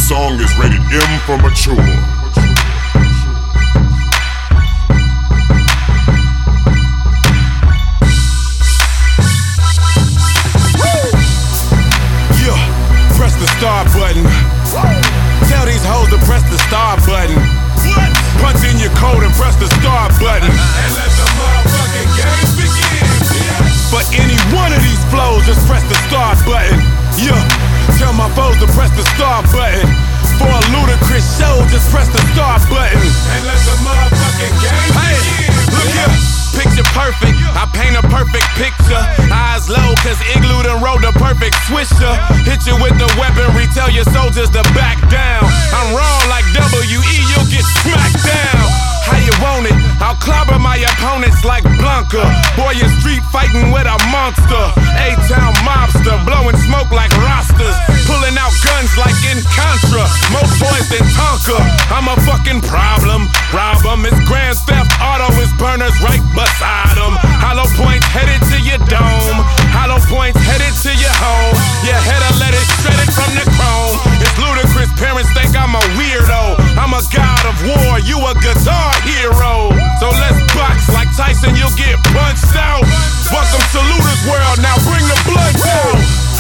song is rated M for mature. Press the start button. Tell these hoes to press the start button. Punch in your code and press the start button. And let the motherfucking game begin. For any one of these flows, just press the start button. Yeah, tell my foes to press the start button. For a ludicrous show, just press the start button. And let the motherfucking game begin. Look here. Picture perfect, I paint a perfect picture. Eyes low, cause Igloo done wrote the perfect swisher. Hit you with the weaponry, tell your soldiers to back down. I'm raw like WE, you'll get smacked down. How you want it? I'll clobber my opponents like Blanca. Boy, you're street fighting with a monster. A-town mobster, blowing smoke like Rastas. Pulling out guns like in Contra. More toys than Tonka. I'm a fucking problem. Rob 'em. It's Grand Theft Auto, it's burners right beside 'em. Hollow points headed to your dome. Hollow points headed to your home. Your head'll let it shredded from the chrome. It's ludicrous, parents think I'm a weirdo. I'm a god of war, you a guitar hero. So let's box like Tyson, you'll get punched out. Welcome to Luda's world, now bring the blood out.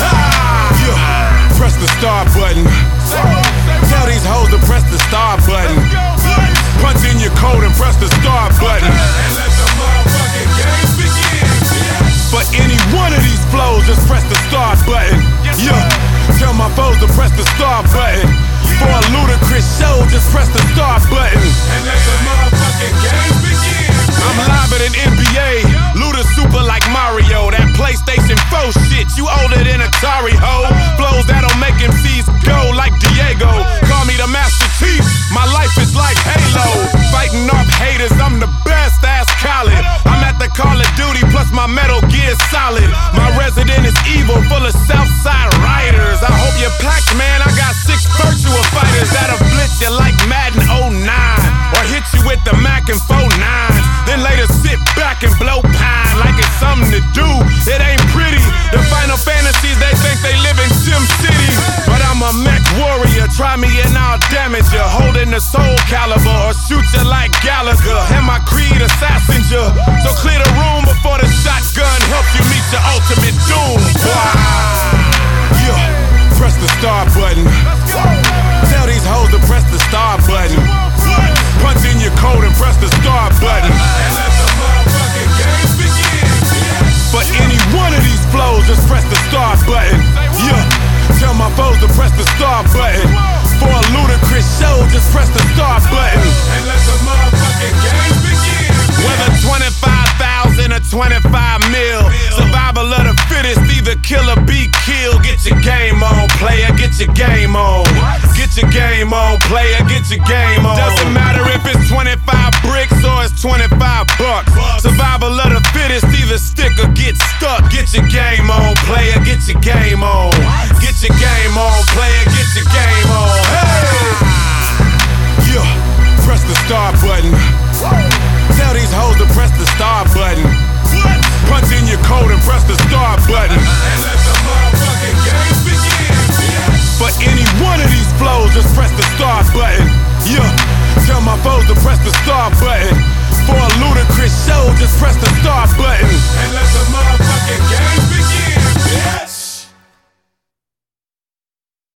Yeah. Press the start button. Tell these hoes to press the start button. Punch in your code and press the start button. And let the motherfucking game begin. For any one of these flows, just press the start button. Yeah, tell my foes to press the start button. For a ludicrous show, just press the start button. And let the motherfucking game begin. I'm live at an NBA, Luda super like Mario. That PlayStation 4 shit, you older than Atari, ho. Flows that'll make MCs go like Diego. Call me the Master Chief, my life is like Halo. Fighting off haters, I'm the best, ass Khaled. I'm at the Call of Duty, plus my Metal Gear Solid. My resident is evil, full of Southside riders. I hope you're packed, man, I got 6 virtual fighters that'll blitz you like Madden 09. Or hit you with the Mac and 4-9s. Then later sit back and blow pine like it's something to do. It ain't pretty. The Final Fantasies, they think they live in Sim City. But I'm a mech warrior, try me and I'll damage you. Holding the Soul Calibur or shoot you like Gallagher. And my creed assassins you. So clear the room before the shotgun helps you meet your ultimate doom. Yeah, press the start button. Tell these hoes to press the start button. Punch in your code and press the start button. And let the motherfucking game begin. For any one of these flows, just press the start button. Yeah, tell my foes to press the start button. For a ludicrous show, just press the start button. And let the motherfucking game begin. Whether 25,000 or 25 mil, survival of the fittest, either kill or be killed. Get your game on, player, get your game on. Get your game on, player, get your game on. Doesn't matter if it's 25 bricks or it's 25 bucks. Survival of the fittest, either stick or get stuck. Get your game on, player, get your game on. Get your game on, player, get your game on. Hey! Yeah, press the start button. Tell these hoes to press the start button. Punch in your code and press the start button. And let the motherfucking game begin. For any one of these flows, just press the start button. Yeah, tell my foes to press the start button. For a ludicrous show, just press the start button. And let the motherfucking game